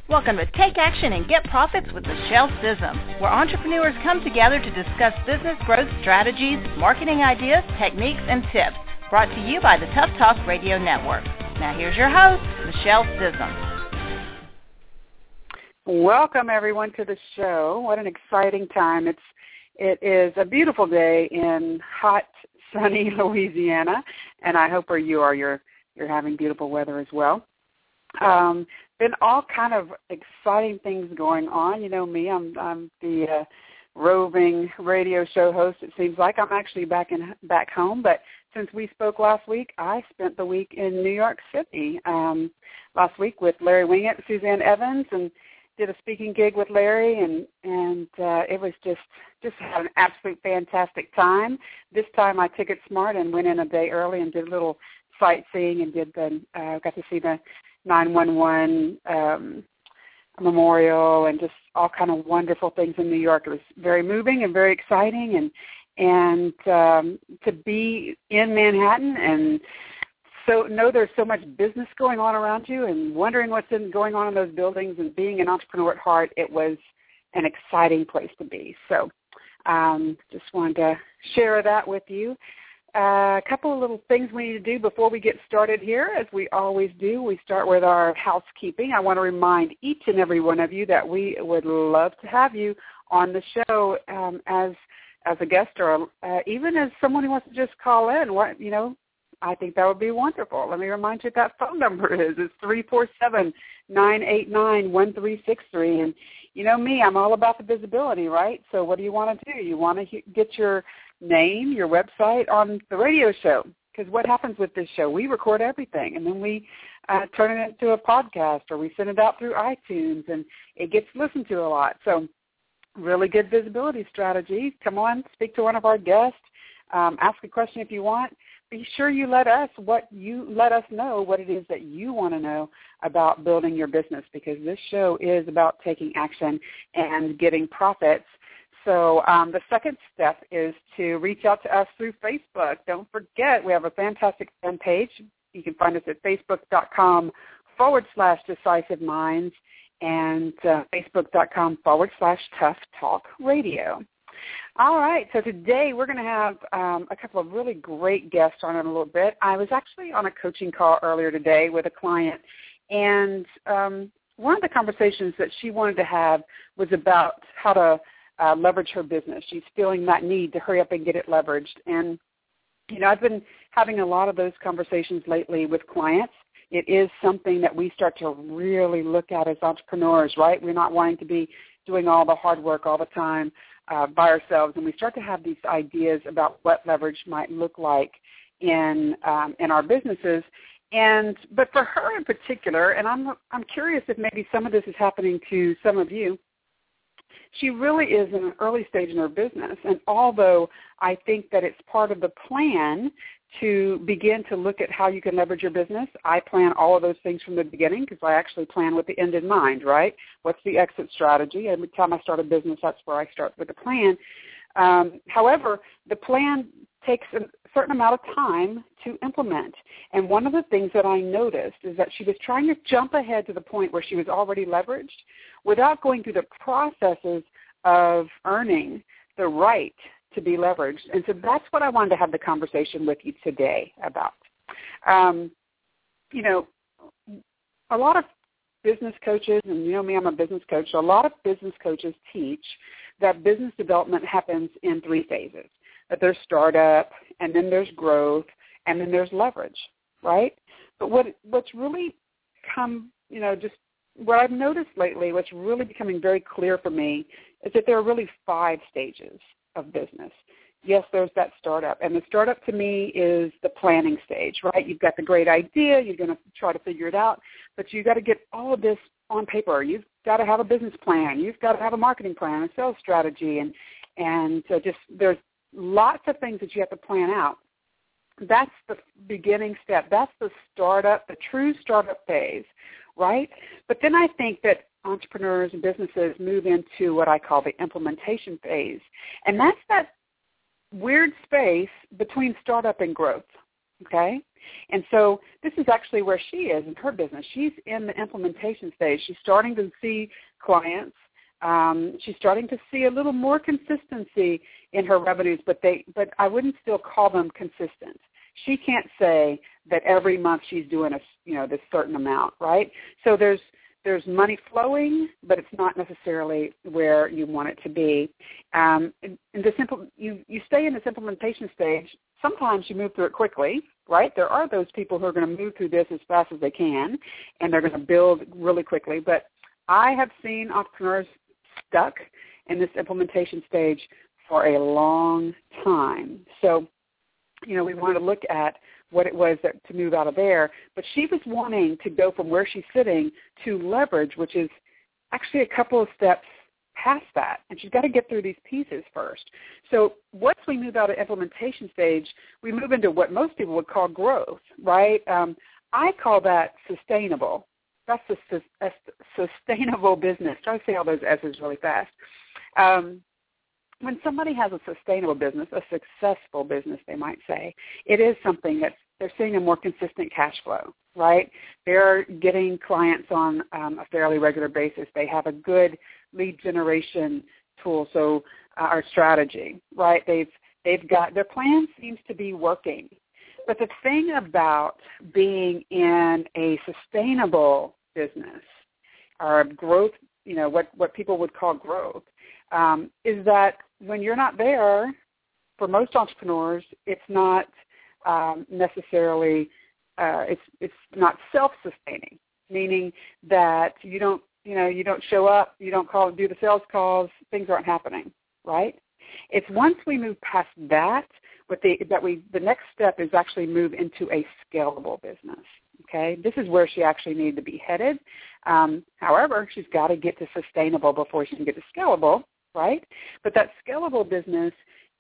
Welcome to Take Action and Get Profits with Michelle Sissom, where entrepreneurs come together to discuss business growth strategies, marketing ideas, techniques, and tips. Brought to you by the Tough Talk Radio Network. Now here's your host, Michelle Sissom. Welcome, everyone, to the show. What an exciting time. It is a beautiful day in hot, sunny Louisiana, and I hope where you are, you're having beautiful weather as well. Been all kind of exciting things going on. You know me, I'm the roving radio show host. It seems like I'm actually back home, but since we spoke last week, I spent the week in New York City last week with Larry Winget and Suzanne Evans, and did a speaking gig with Larry, and it was just had an absolute fantastic time. This time I took it smart and went in a day early and did a little sightseeing and got to see the 911 memorial and just all kind of wonderful things in New York. It was very moving and very exciting, and to be in Manhattan and so know there's so much business going on around you and wondering what's going on in those buildings and being an entrepreneur at heart, it was an exciting place to be. So just wanted to share that with you. A couple of little things we need to do before we get started here. As we always do, we start with our housekeeping. I want to remind each and every one of you that we would love to have you on the show as a guest or even as someone who wants to just call in. I think that would be wonderful. Let me remind you what that phone number is. It's 347-989-1363. And you know me, I'm all about the visibility, right? So what do you want to do? You want to get your name, your website on the radio show, because what happens with this show, we record everything, and then we turn it into a podcast, or we send it out through iTunes, and it gets listened to a lot. So really good visibility strategy. Come on, speak to one of our guests, ask a question if you want. Be sure you let us know what it is that you want to know about building your business, because this show is about taking action and getting profits. So the second step is to reach out to us through Facebook. Don't forget, we have a fantastic fan page. You can find us at facebook.com/Decisive Minds and facebook.com/Tough Talk Radio. All right, so today we're going to have a couple of really great guests on in a little bit. I was actually on a coaching call earlier today with a client, and one of the conversations that she wanted to have was about how to leverage her business. She's feeling that need to hurry up and get it leveraged. And, I've been having a lot of those conversations lately with clients. It is something that we start to really look at as entrepreneurs, right? We're not wanting to be doing all the hard work all the time by ourselves, and we start to have these ideas about what leverage might look like in our businesses. But for her in particular, and I'm curious if maybe some of this is happening to some of you, she really is in an early stage in her business, and although I think that it's part of the plan to begin to look at how you can leverage your business, I plan all of those things from the beginning because I actually plan with the end in mind, right? What's the exit strategy? Every time I start a business, that's where I start with the plan. However, the plan takes a certain amount of time to implement. And one of the things that I noticed is that she was trying to jump ahead to the point where she was already leveraged without going through the processes of earning the right to be leveraged. And so that's what I wanted to have the conversation with you today about. A lot of business coaches, and you know me, I'm a business coach, so a lot of business coaches teach that business development happens in 3 phases. That there's startup, and then there's growth, and then there's leverage, right? But what's really just what I've noticed lately, what's really becoming very clear for me is that there are really 5 stages of business. Yes, there's that startup, and the startup to me is the planning stage, right? You've got the great idea, you're going to try to figure it out, but you've got to get all of this on paper. You've got to have a business plan, you've got to have a marketing plan, a sales strategy, and just there's lots of things that you have to plan out. That's the beginning step. That's the startup, the true startup phase, right? But then I think that entrepreneurs and businesses move into what I call the implementation phase. And that's that weird space between startup and growth. okay? And so this is actually where she is in her business. She's in the implementation stage. She's starting to see clients. She's starting to see a little more consistency in her revenues, but I wouldn't still call them consistent. She can't say that every month she's doing this certain amount, right? So there's money flowing, but it's not necessarily where you want it to be. You stay in this implementation stage. Sometimes you move through it quickly, right? There are those people who are going to move through this as fast as they can, and they're going to build really quickly. But I have seen entrepreneurs stuck in this implementation stage for a long time. So, we wanted to look at what it was to move out of there. But she was wanting to go from where she's sitting to leverage, which is actually a couple of steps past that. And she's got to get through these pieces first. So once we move out of implementation stage, we move into what most people would call growth, right? I call that sustainable. That's a sustainable business. Try to say all those S's really fast. When somebody has a sustainable business, a successful business, they might say, it is something that they're seeing a more consistent cash flow, right? They're getting clients on a fairly regular basis. They have a good lead generation tool, so our strategy, right? They've got their plan seems to be working. But the thing about being in a sustainable business or growth, what people would call growth, is that when you're not there, for most entrepreneurs, it's not necessarily it's not self-sustaining, meaning that you don't show up, you don't do the sales calls, things aren't happening, right? It's once we move past that, the next step is actually move into a scalable business. Okay, this is where she actually needed to be headed. However, she's got to get to sustainable before she can get to scalable, right? But that scalable business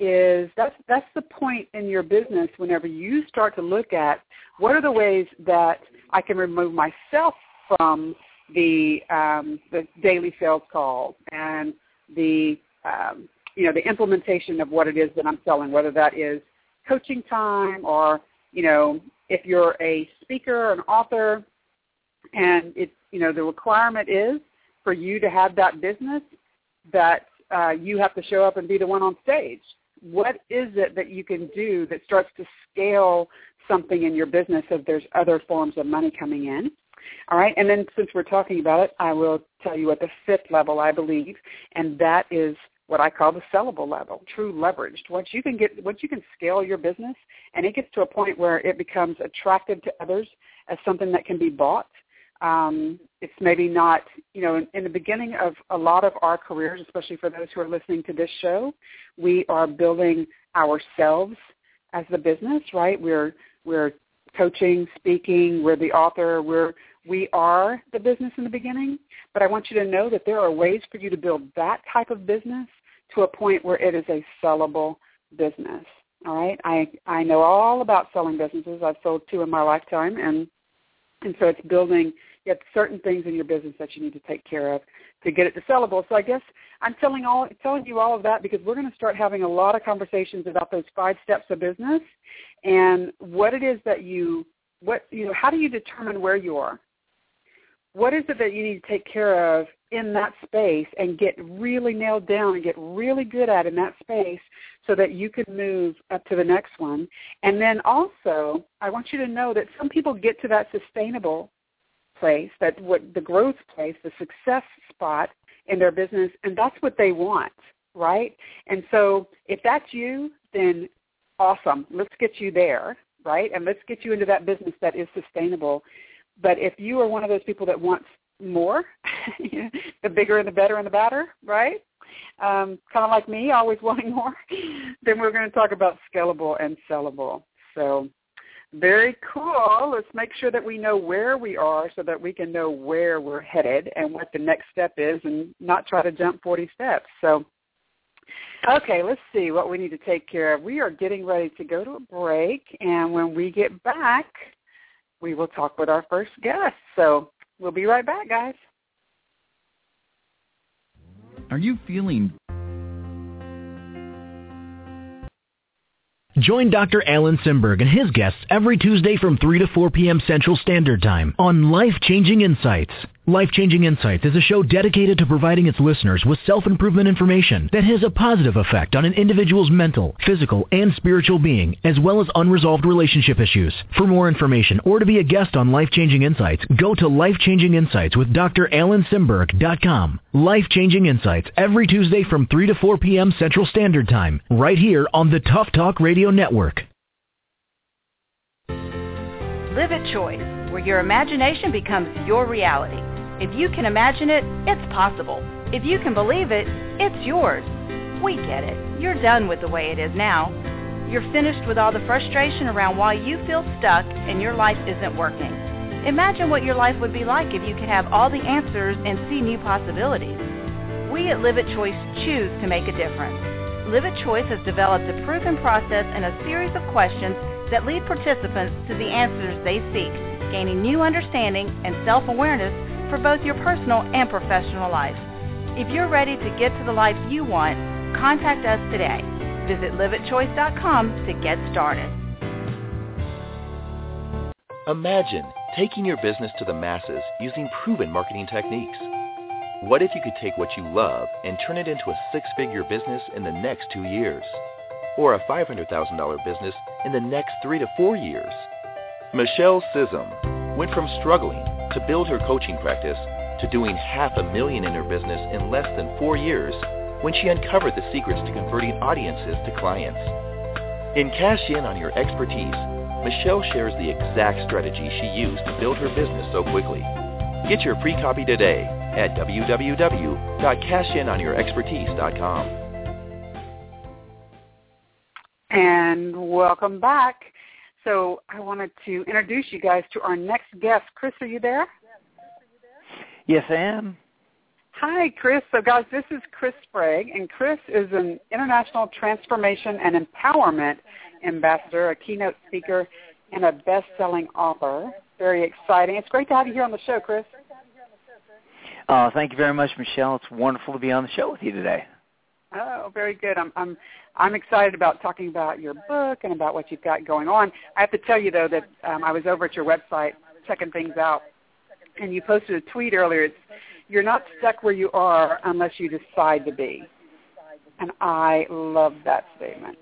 that's the point in your business whenever you start to look at what are the ways that I can remove myself from the daily sales calls and the implementation of what it is that I'm selling, whether that is coaching time or, if you're a speaker or an author and it's, the requirement is for you to have that business that you have to show up and be the one on stage. What is it that you can do that starts to scale something in your business if there's other forms of money coming in? All right, and then since we're talking about it, I will tell you at the fifth level, I believe, and that is what I call the sellable level, true leveraged. Once you can scale your business and it gets to a point where it becomes attractive to others as something that can be bought, it's maybe not, in the beginning of a lot of our careers, especially for those who are listening to this show, we are building ourselves as the business, right? We're coaching, speaking, we're the author, we are the business in the beginning, but I want you to know that there are ways for you to build that type of business to a point where it is a sellable business, all right? I know all about selling businesses. I've sold 2 in my lifetime, and so it's building certain things in your business that you need to take care of to get it to sellable. So I guess I'm telling you all of that because we're going to start having a lot of conversations about those 5 steps of business and what it is that how do you determine where you are? What is it that you need to take care of in that space and get really nailed down and get really good at in that space so that you can move up to the next one? And then also, I want you to know that some people get to that sustainable place, the growth place, the success spot in their business, and that's what they want, right? And so if that's you, then awesome. Let's get you there, right? And let's get you into that business that is sustainable. But if you are one of those people that wants more, the bigger and the better and the badder, right? Kind of like me, always wanting more, then we're going to talk about scalable and sellable. So very cool. Let's make sure that we know where we are so that we can know where we're headed and what the next step is and not try to jump 40 steps. So, okay, let's see what we need to take care of. We are getting ready to go to a break, and when we get back, we will talk with our first guest. So we'll be right back, guys. Are you feeling Join Dr. Alan Simberg and his guests every Tuesday from 3 to 4 p.m. Central Standard Time on Life-Changing Insights. Life-Changing Insights is a show dedicated to providing its listeners with self-improvement information that has a positive effect on an individual's mental, physical, and spiritual being, as well as unresolved relationship issues. For more information or to be a guest on Life-Changing Insights, go to Life-Changing Insights with DrAlanSimberg.com. Life-Changing Insights every Tuesday from 3 to 4 p.m. Central Standard Time, right here on the Tough Talk Radio Network. Live at Choice, where your imagination becomes your reality. If you can imagine it, it's possible. If you can believe it, it's yours. We get it. You're done with the way it is now. You're finished with all the frustration around why you feel stuck and your life isn't working. Imagine what your life would be like if you could have all the answers and see new possibilities. We at Live at Choice choose to make a difference. Live at Choice has developed a proven process and a series of questions that lead participants to the answers they seek, gaining new understanding and self-awareness for both your personal and professional life. If you're ready to get to the life you want, contact us today. Visit liveatchoice.com to get started. Imagine taking your business to the masses using proven marketing techniques. What if you could take what you love and turn it into a six-figure business in the next 2 years? Or a $500,000 business in the next 3 to 4 years? Michelle Sissom went from struggling to build her coaching practice to doing $500,000 in her business in less than 4 years when she uncovered the secrets to converting audiences to clients. In Cash In on Your Expertise, Michelle shares the exact strategy she used to build her business so quickly. Get your free copy today at www.cashinonyourexpertise.com. And welcome back. So I wanted to introduce you guys to our next guest. Chris, are you there? Yes, I am. Hi, Chris. So, guys, this is Chris Sprague, and Chris is an international transformation and empowerment ambassador, a keynote speaker, and a best-selling author. Very exciting. It's great to have you here on the show, Chris. Thank you very much, Michelle. It's wonderful to be on the show with you today. Oh, very good. I'm excited about talking about your book and about what you've got going on. I have to tell you, though, that I was over at your website checking things out, and you posted a tweet earlier. You're not stuck where you are unless you decide to be. And I love that statement.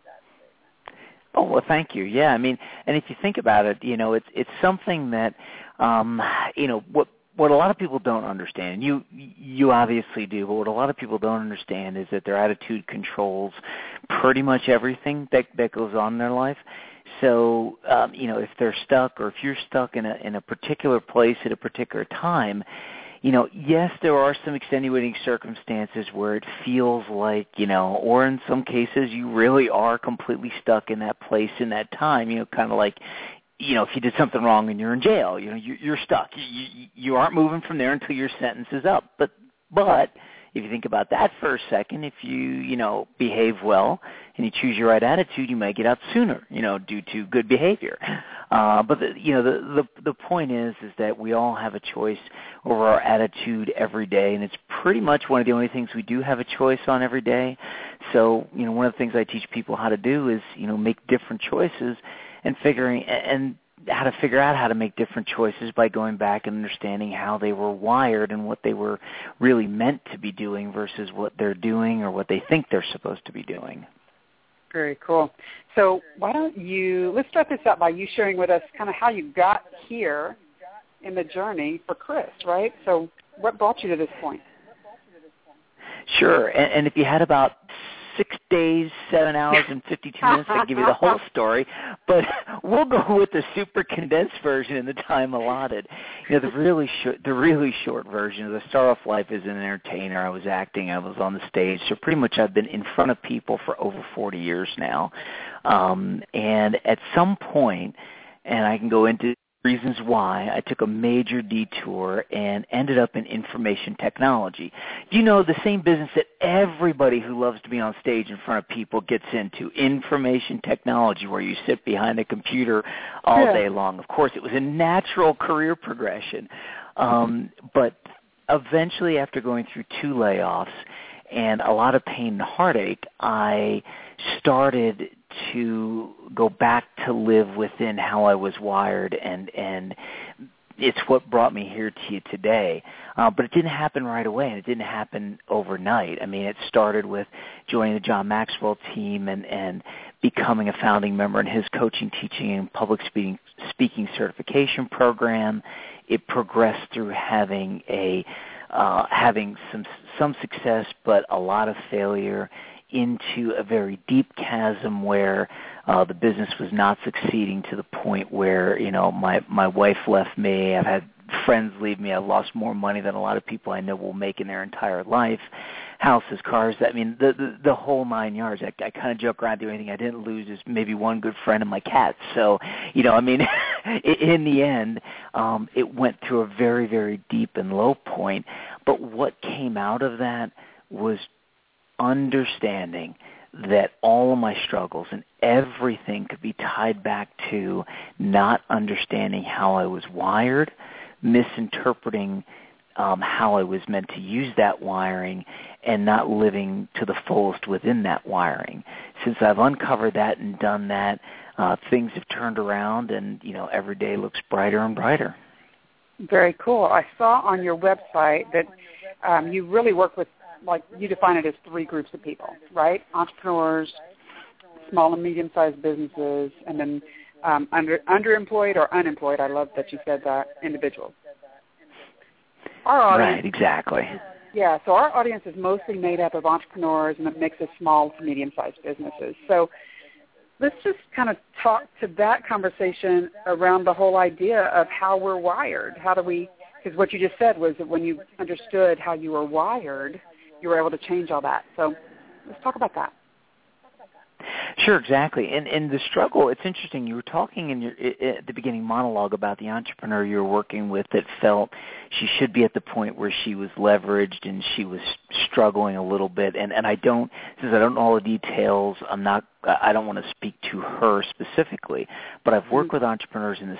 Oh, well, thank you. Yeah, I mean, and if you think about it, you know, it's something that, you know, what a lot of people don't understand, you obviously do, but what a lot of people don't understand is that their attitude controls pretty much everything that goes on in their life. So, you know, if they're stuck or if you're stuck in a particular place at a particular time, you know, yes, there are some extenuating circumstances where it feels like, you know, or in some cases you really are completely stuck in that place in that time, you know, kind of like, you know, if you did something wrong and you're in jail, you know, you're stuck. You aren't moving from there until your sentence is up. But if you think about that for a second, if you know, behave well and you choose your right attitude, you may get out sooner, you know, due to good behavior. But the point is that we all have a choice over our attitude every day, and it's pretty much one of the only things we do have a choice on every day. So, you know, one of the things I teach people how to do is, you know, make different choices and how to figure out how to make different choices by going back and understanding how they were wired and what they were really meant to be doing versus what they're doing or what they think they're supposed to be doing. Very cool. So why don't let's start this out by you sharing with us kind of how you got here in the journey for Chris, right? So what brought you to this point? Sure. And if you had about 6 days, 7 hours, and 52 minutes to give you the whole story, but we'll go with the super condensed version in the time allotted. You know, the really short version of the start off life as an entertainer. I was acting, I was on the stage, so pretty much I've been in front of people for over 40 years now. And at some point, and I can go into reasons why, I took a major detour and ended up in information technology. You know, the same business that everybody who loves to be on stage in front of people gets into, information technology, where you sit behind a computer all day long. Of course, it was a natural career progression. But eventually, after going through 2 layoffs and a lot of pain and heartache, I started to go back to live within how I was wired, and it's what brought me here to you today. But it didn't happen right away, and it didn't happen overnight. I mean, it started with joining the John Maxwell team and becoming a founding member in his coaching, teaching, and public speaking certification program. It progressed through having some success, but a lot of failure, into a very deep chasm where the business was not succeeding, to the point where, you know, my wife left me. I've had friends leave me. I've lost more money than a lot of people I know will make in their entire life. Houses, cars, I mean, the whole 9 yards. I kind of joke around. The only thing I didn't lose is maybe one good friend and my cat. So, you know, I mean, in the end, it went through a very, very deep and low point. But what came out of that was understanding that all of my struggles and everything could be tied back to not understanding how I was wired, misinterpreting how I was meant to use that wiring, and not living to the fullest within that wiring. Since I've uncovered that and done that, things have turned around, and, you know, every day looks brighter and brighter. Very cool. I saw on your website that you really work with, like, you define it as 3 groups of people, right? Entrepreneurs, small and medium-sized businesses, and then underemployed or unemployed. I love that you said that, individuals. Our audience, right, exactly. Yeah, so our audience is mostly made up of entrepreneurs and a mix of small to medium-sized businesses. So let's just kind of talk to that conversation around the whole idea of how we're wired. How do we, because what you just said was that when you understood how you were wired, you were able to change all that. So let's talk about that. Sure, exactly. And the struggle, it's interesting. You were talking in at the beginning monologue about the entrepreneur you were working with that felt she should be at the point where she was leveraged and she was struggling a little bit. And since I don't know all the details, I don't want to speak to her specifically, but I've worked with entrepreneurs in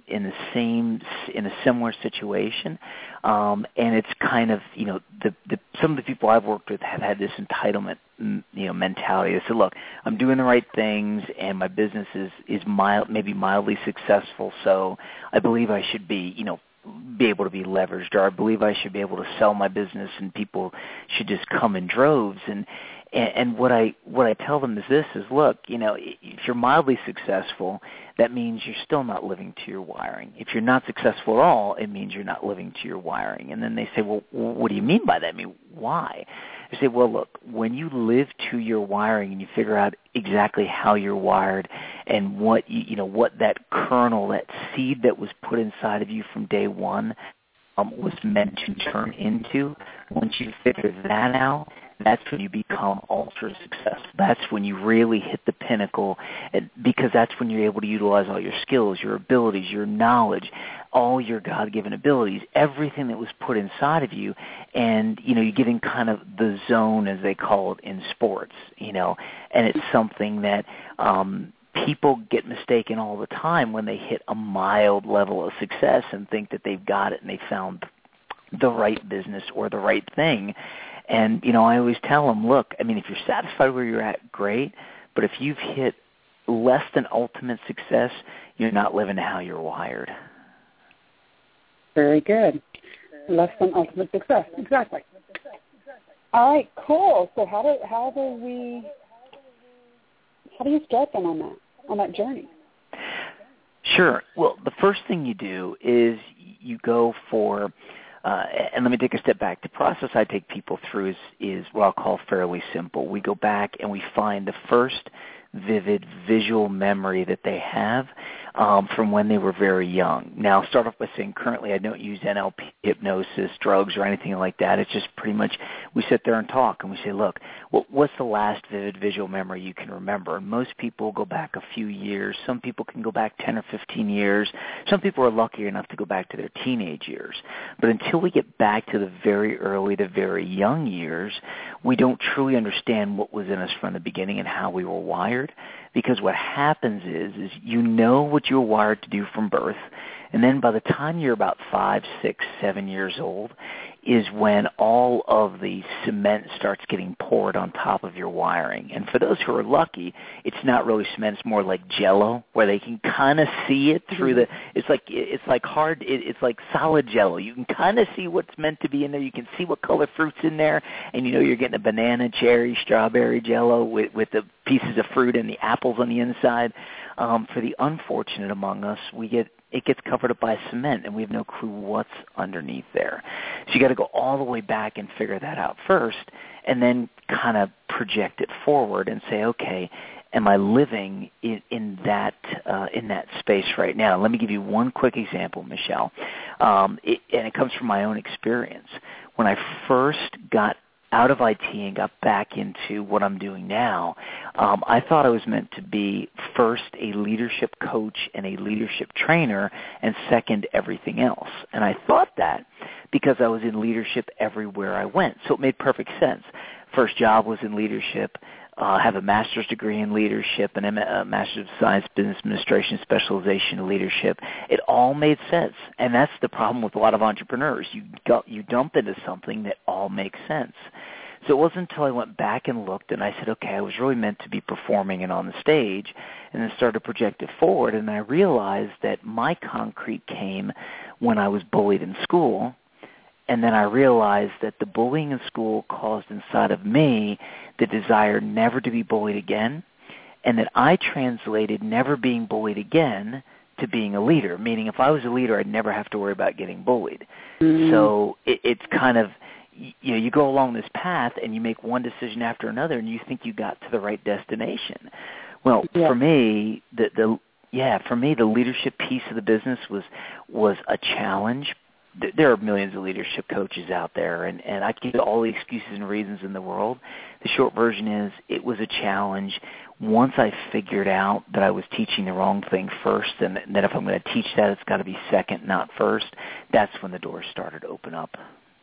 a similar situation. And it's kind of, you know, some of the people I've worked with have had this entitlement, you know, mentality. They said, look, I'm doing the right things and my business is maybe mildly successful, so I believe I should be, you know, be able to be leveraged, or I believe I should be able to sell my business and people should just come in droves. And what I tell them is this, is look, you know, if you're mildly successful, that means you're still not living to your wiring. If you're not successful at all, it means you're not living to your wiring. And then they say, well, what do you mean by that? I mean, why? I say, well, look, when you live to your wiring and you figure out exactly how you're wired and what what that kernel, that seed that was put inside of you from day one was meant to turn into, once you figure that out, that's when you become ultra successful. That's when you really hit the pinnacle, because that's when you're able to utilize all your skills, your abilities, your knowledge, all your God-given abilities, everything that was put inside of you. And, you know, you get in kind of the zone, as they call it in sports, you know, and it's something that people get mistaken all the time when they hit a mild level of success and think that they've got it and they found the right business or the right thing. And, you know, I always tell them, look, I mean, if you're satisfied where you're at, great. But if you've hit less than ultimate success, you're not living how you're wired. Very good. Less than ultimate success. Exactly. All right, cool. So how do you start them on that journey? Sure. Well, the first thing you do is you go for and let me take a step back. The process I take people through is what I'll call fairly simple. We go back and we find the first vivid visual memory that they have from when they were very young. Now, I'll start off by saying currently I don't use NLP, hypnosis, drugs, or anything like that. It's just pretty much we sit there and talk and we say, look, what's the last vivid visual memory you can remember? And most people go back a few years. Some people can go back 10 or 15 years. Some people are lucky enough to go back to their teenage years. But until we get back to the very early, the very young years, we don't truly understand what was in us from the beginning and how we were wired. Because what happens is you know what you're wired to do from birth, And then by the time you're about 5, 6, 7 years old is when all of the cement starts getting poured on top of your wiring. And for those who are lucky, it's not really cement, it's more like Jell-O, where they can kind of see it through the, it's like solid Jell-O. You can kind of see what's meant to be in there. You can see what color fruit's in there, and you know you're getting a banana, cherry, strawberry Jell-O with the pieces of fruit and the apples on the inside. For the unfortunate among us, it gets covered up by cement, and we have no clue what's underneath there. So you got to go all the way back and figure that out first, and then kind of project it forward and say, okay, am I living in that space right now? Let me give you one quick example, Michelle, and it comes from my own experience. When I first got out of IT and got back into what I'm doing now, I thought I was meant to be first a leadership coach and a leadership trainer, and second, everything else. And I thought that because I was in leadership everywhere I went. So it made perfect sense. First job was in leadership. Have a master's degree in leadership and a master's of science, business administration, specialization in leadership. It all made sense, and that's the problem with a lot of entrepreneurs. You dump into something that all makes sense. So it wasn't until I went back and looked, and I said, okay, I was really meant to be performing and on the stage, and then started to project it forward, and I realized that my concrete came when I was bullied in school. And then I realized that the bullying in school caused inside of me the desire never to be bullied again, and that I translated never being bullied again to being a leader, meaning if I was a leader, I'd never have to worry about getting bullied. Mm-hmm. So it's kind of, you go along this path and you make one decision after another, and you think you got to the right destination. Well, for me, the leadership piece of the business was a challenge. There are millions of leadership coaches out there, and I give all the excuses and reasons in the world. The short version is it was a challenge. Once I figured out that I was teaching the wrong thing first, and that if I'm going to teach that, it's got to be second, not first, that's when the doors started to open up.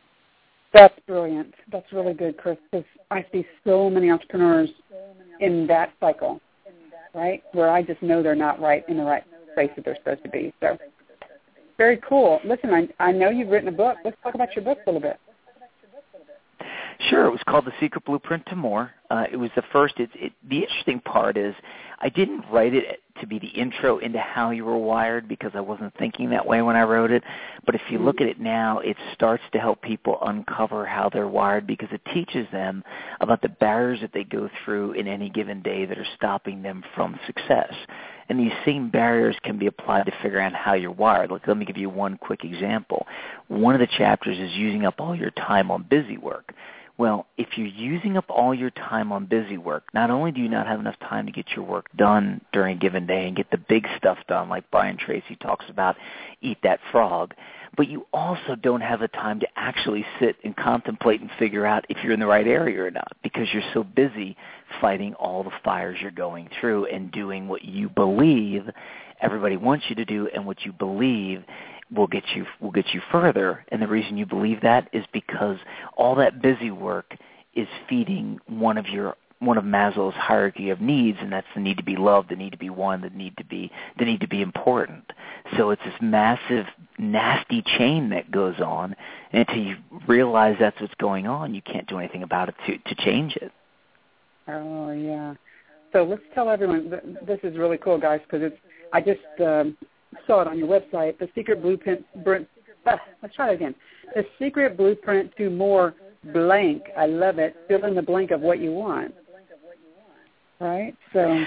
That's brilliant. That's really good, Chris, because I see so many entrepreneurs in that cycle, right, where I just know they're not right in the right place that they're supposed to be. So. Very cool. Listen, I know you've written a book. Let's talk about your book a little bit. Sure. It was called The Secret Blueprint to More. It was the first. The interesting part is I didn't write it to be the intro into how you were wired because I wasn't thinking that way when I wrote it. But if you look at it now, it starts to help people uncover how they're wired because it teaches them about the barriers that they go through in any given day that are stopping them from success. And these same barriers can be applied to figure out how you're wired. Let me give you one quick example. One of the chapters is using up all your time on busy work. Well, if you're using up all your time on busy work, not only do you not have enough time to get your work done during a given day and get the big stuff done like Brian Tracy talks about, eat that frog, but you also don't have the time to actually sit and contemplate and figure out if you're in the right area or not because you're so busy fighting all the fires you're going through and doing what you believe everybody wants you to do and what you believe will get you further. And the reason you believe that is because all that busy work is feeding one of Maslow's hierarchy of needs, and that's the need to be loved, the need to be one, the need to be important. So it's this massive, nasty chain that goes on, and until you realize that's what's going on, you can't do anything about it to change it. Oh, yeah. So let's tell everyone, this is really cool, guys, because I just saw it on your website, The Secret Blueprint, let's try it again. The Secret Blueprint to More blank. I love it. Fill in the blank of what you want. Right? So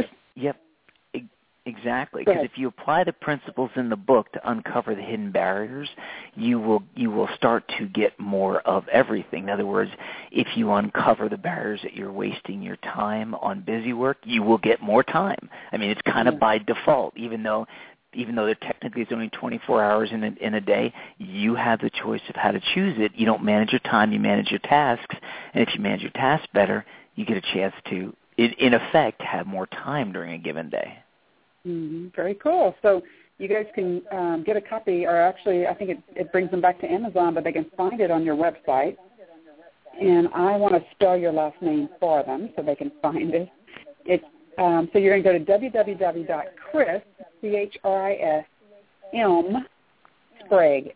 exactly. Because if you apply the principles in the book to uncover the hidden barriers, you will start to get more of everything. In other words, if you uncover the barriers that you're wasting your time on busy work, you will get more time. I mean, it's kind of by default, even though there technically is only 24 hours in a day, you have the choice of how to choose it. You don't manage your time, you manage your tasks, and if you manage your tasks better, you get a chance to, in effect, have more time during a given day. Mm-hmm. Very cool. So you guys can get a copy, or actually I think it brings them back to Amazon, but they can find it on your website. And I want to spell your last name for them so they can find it. It's so you're going to go to www.chris, Sprague,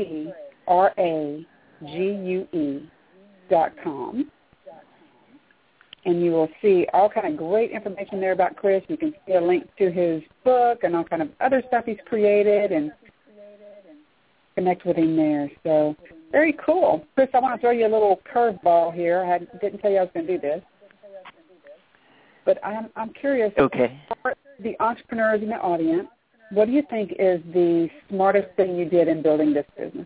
SPRAGUE.com. And you will see all kind of great information there about Chris. You can see a link to his book and all kind of other stuff he's created and connect with him there. So very cool. Chris, I want to throw you a little curveball here. I didn't tell you I was going to do this. But I'm curious, okay, for the entrepreneurs in the audience, what do you think is the smartest thing you did in building this business?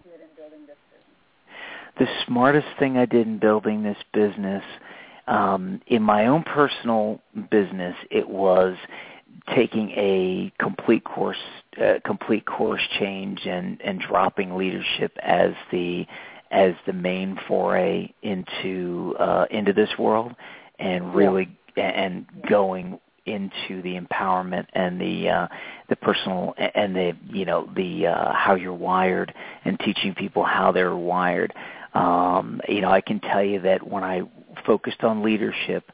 The smartest thing I did in building this business, in my own personal business, it was taking a complete course change and dropping leadership as the main foray into this world, and really and going into the empowerment and the personal and the how you're wired and teaching people how they're wired. I can tell you that when I focused on leadership,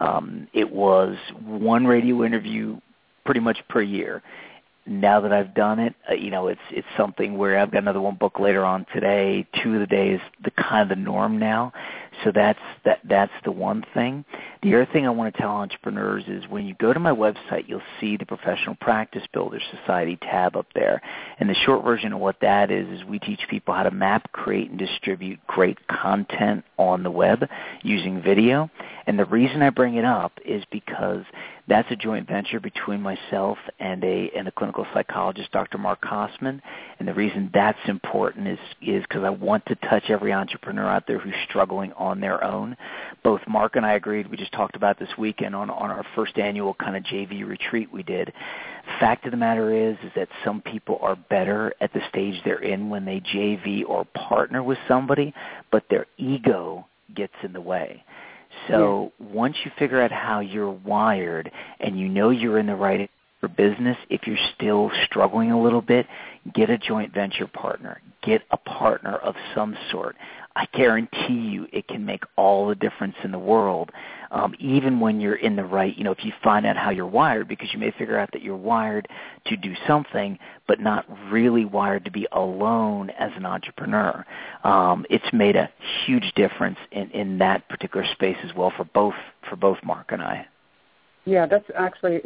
it was one radio interview pretty much per year. Now that I've done it, it's something where I've got another one booked later on today. 2 of the days, the kind of the norm now. So that's the one thing. The other thing I want to tell entrepreneurs is when you go to my website, you'll see the Professional Practice Builder Society tab up there. And the short version of what that is we teach people how to map, create, and distribute great content on the web using video. And the reason I bring it up is because that's a joint venture between myself and a clinical psychologist, Dr. Mark Kosman. And the reason that's important is because I want to touch every entrepreneur out there who's struggling on their own. Both Mark and I agreed, we just talked about this weekend on our first annual kind of JV retreat we did. Fact of the matter is that some people are better at the stage they're in when they JV or partner with somebody, but their ego gets in the way. So once you figure out how you're wired and you know you're in the right for business, if you're still struggling a little bit, get a joint venture partner. Get a partner of some sort. I guarantee you it can make all the difference in the world, even when you're in the right, if you find out how you're wired, because you may figure out that you're wired to do something, but not really wired to be alone as an entrepreneur. It's made a huge difference in that particular space as well for both Mark and I. Yeah, that's actually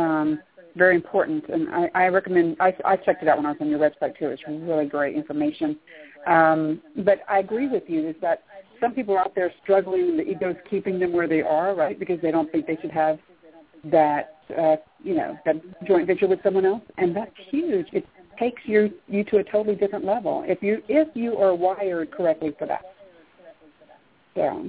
very important, and I recommend. I checked it out when I was on your website too. It's really great information. But I agree with you is that some people are out there struggling and the ego's keeping them where they are, right, because they don't think they should have that, that joint venture with someone else, and that's huge. It takes you to a totally different level if you are wired correctly for that. So,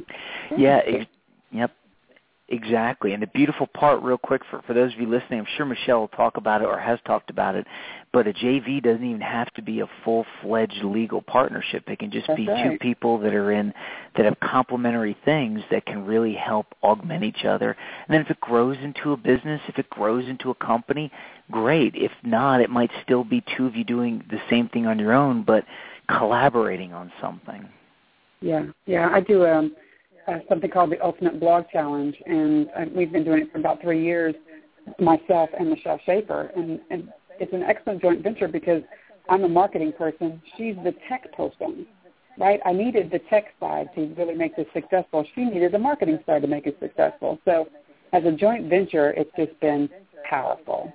yep. Exactly. And the beautiful part, real quick, for those of you listening, I'm sure Michelle will talk about it or has talked about it, but a JV doesn't even have to be a full-fledged legal partnership. It can just be two people that have complementary things that can really help augment each other. And then if it grows into a business, if it grows into a company, great. If not, it might still be two of you doing the same thing on your own, but collaborating on something. Yeah, I do something called the Ultimate Blog Challenge, and we've been doing it for about 3 years, myself and Michelle Schaefer, and it's an excellent joint venture because I'm a marketing person. She's the tech person, right? I needed the tech side to really make this successful. She needed the marketing side to make it successful. So as a joint venture, it's just been powerful.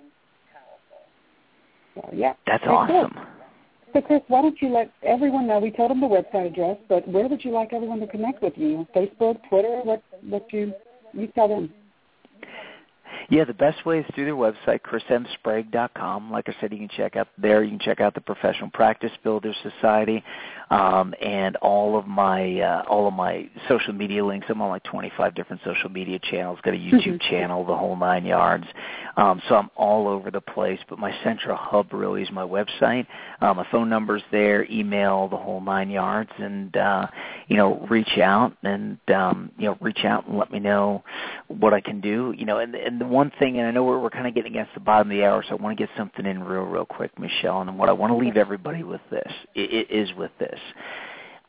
So, yeah. That's awesome. Cool. So, Chris, why don't you let everyone know? We told them the website address, but where would you like everyone to connect with you? Facebook, Twitter, what you tell them? Yeah, the best way is through their website, chrismsprague.com. Like I said, you can check out there. You can check out the Professional Practice Builder Society and all of my social media links. I'm on like 25 different social media channels. Got a YouTube channel, the whole 9 yards. So I'm all over the place. But my central hub really is my website. My phone number's there, email, the whole 9 yards, and reach out and let me know what I can do. And the one thing, and I know we're kind of getting against the bottom of the hour, so I want to get something in real quick, Michelle. And what I want to leave everybody with this is with this.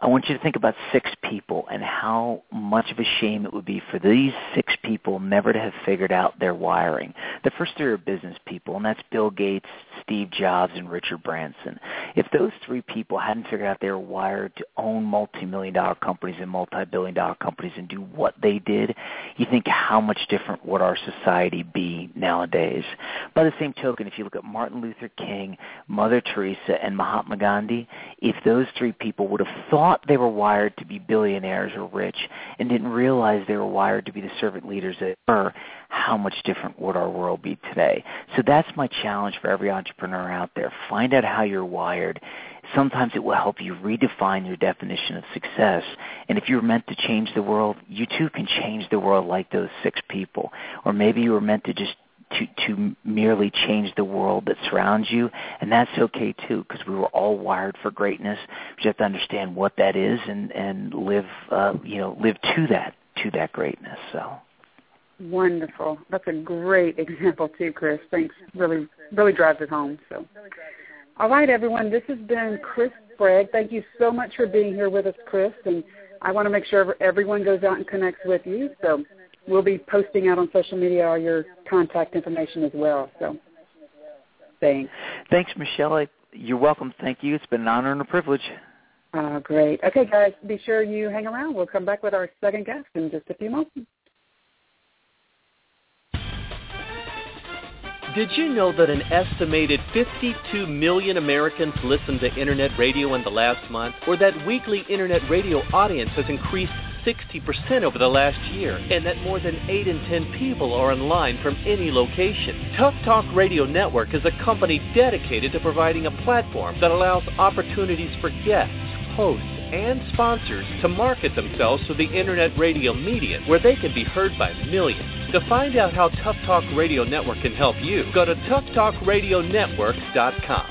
I want you to think about 6 people and how much of a shame it would be for these 6 people never to have figured out their wiring. The first 3 are business people, and that's Bill Gates, Steve Jobs, and Richard Branson. If those 3 people hadn't figured out they were wired to own multi-million-dollar companies and multi-billion-dollar companies and do what they did, you think how much different would our society be nowadays? By the same token, if you look at Martin Luther King, Mother Teresa, and Mahatma Gandhi, if those 3 people would have thought they were wired to be billionaires or rich and didn't realize they were wired to be the servant leaders they were, how much different would our world be today? So that's my challenge for every entrepreneur out there. Find out how you're wired. Sometimes it will help you redefine your definition of success. And if you're meant to change the world, you too can change the world like those 6 people. Or maybe you were meant to just to merely change the world that surrounds you, and that's okay too, because we were all wired for greatness. We just have to understand what that is and live to that greatness. So wonderful. That's a great example too, Chris. Thanks. Really drives it home. So, all right, everyone. This has been Chris Sprague. Thank you so much for being here with us, Chris. And I want to make sure everyone goes out and connects with you. So we'll be posting out on social media all your contact information as well. So thanks. Thanks, Michelle. You're welcome. Thank you. It's been an honor and a privilege. Great. Okay, guys, be sure you hang around. We'll come back with our second guest in just a few moments. Did you know that an estimated 52 million Americans listened to Internet radio in the last month? Or that weekly Internet radio audience has increased 60% over the last year, and that more than 8 in 10 people are online from any location. Tough Talk Radio Network is a company dedicated to providing a platform that allows opportunities for guests, hosts, and sponsors to market themselves to the Internet radio medium, where they can be heard by millions. To find out how Tough Talk Radio Network can help you, go to toughtalkradionetwork.com.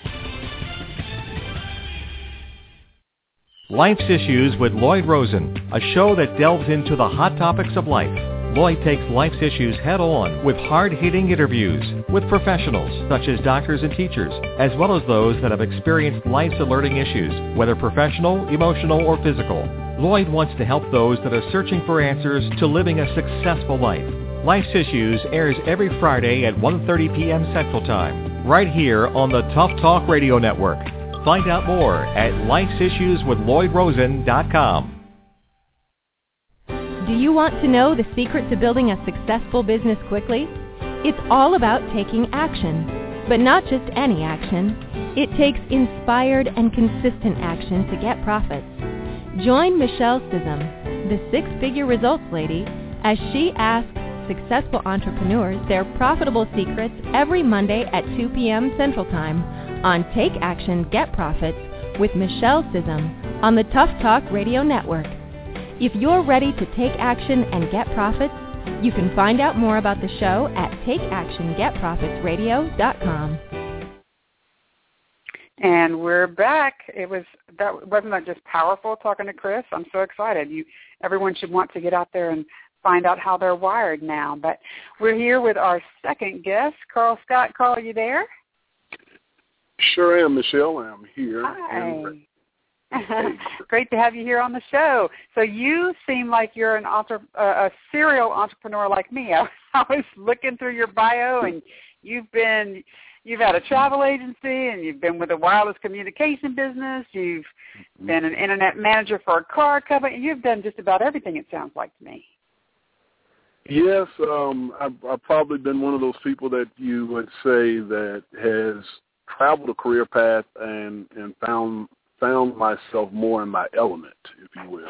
Life's Issues with Lloyd Rosen, a show that delves into the hot topics of life. Lloyd takes life's issues head-on with hard-hitting interviews with professionals such as doctors and teachers, as well as those that have experienced life's alerting issues, whether professional, emotional, or physical. Lloyd wants to help those that are searching for answers to living a successful life. Life's Issues airs every Friday at 1:30 p.m. Central Time, right here on the Tough Talk Radio Network. Find out more at lifesissueswithlloydrosen.com. Do you want to know the secret to building a successful business quickly? It's all about taking action, but not just any action. It takes inspired and consistent action to get profits. Join Michelle Sissom, the 6-figure results lady, as she asks successful entrepreneurs their profitable secrets every Monday at 2 p.m. Central Time on Take Action, Get Profits with Michelle Sissom on the Tough Talk Radio Network. If you're ready to take action and get profits, you can find out more about the show at takeactiongetprofitsradio.com. And we're back. Wasn't that just powerful talking to Chris? I'm so excited. Everyone should want to get out there and find out how they're wired now. But we're here with our second guest, Carl Scott. Carl, are you there? Sure am, Michelle. I'm here. Hi. Great to have you here on the show. So you seem like you're a serial entrepreneur like me. I was looking through your bio, and you've had a travel agency, and you've been with a wireless communication business. You've been an internet manager for a car company. You've done just about everything, it sounds like to me. Yes, I've probably been one of those people that you would say that has traveled a career path and found myself more in my element, if you will.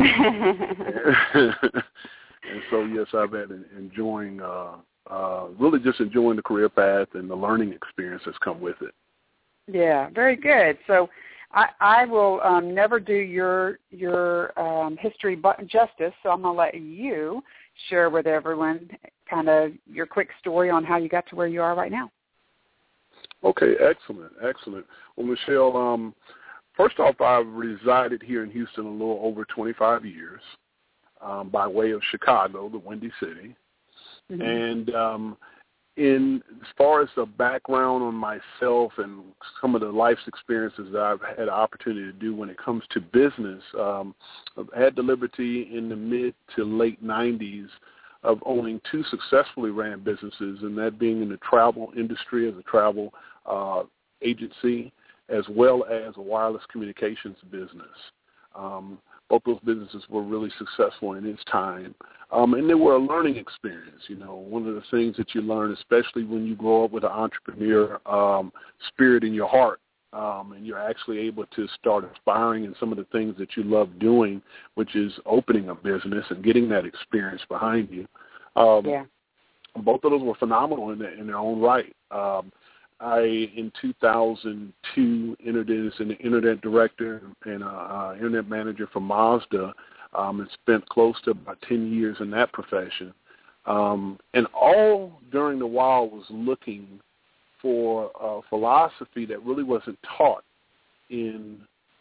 And so, yes, I've been enjoying, really just enjoying the career path and the learning experience that's come with it. Yeah, very good. So I will never do your history justice, so I'm going to let you share with everyone kind of your quick story on how you got to where you are right now. Okay, excellent. Well, Michelle, first off, I've resided here in Houston a little over 25 years by way of Chicago, the Windy City. Mm-hmm. And as far as the background on myself and some of the life's experiences that I've had the opportunity to do when it comes to business, I've had the liberty in the mid to late 90s of owning 2 successfully ran businesses, and that being in the travel industry as a travel agency, as well as a wireless communications business. Both those businesses were really successful in its time, and they were a learning experience. One of the things that you learn, especially when you grow up with an entrepreneur spirit in your heart, and you're actually able to start aspiring in some of the things that you love doing, which is opening a business and getting that experience behind you. Both of those were phenomenal in their own right. I, in 2002, entered as an internet director and internet manager for Mazda, and spent close to about 10 years in that profession. And all during the while was looking for a philosophy that really wasn't taught in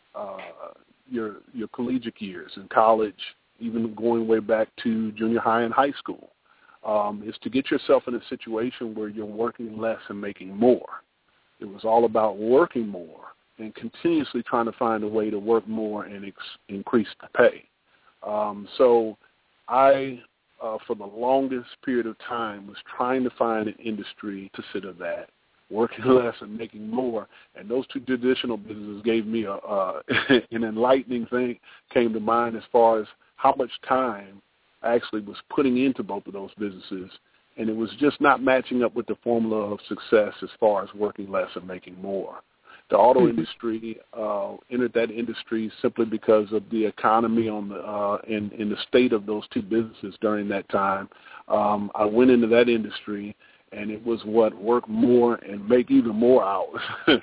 your collegiate years, in college, even going way back to junior high and high school, is to get yourself in a situation where you're working less and making more. It was all about working more and continuously trying to find a way to work more and increase the pay. So I, for the longest period of time, was trying to find an industry to sit of that, working less and making more. And those 2 traditional businesses gave me an enlightening thing came to mind as far as how much time I actually was putting into both of those businesses, and it was just not matching up with the formula of success as far as working less and making more. The auto industry entered that industry simply because of the economy on the in the state of those 2 businesses during that time. I went into that industry, and it was work more and make even more hours.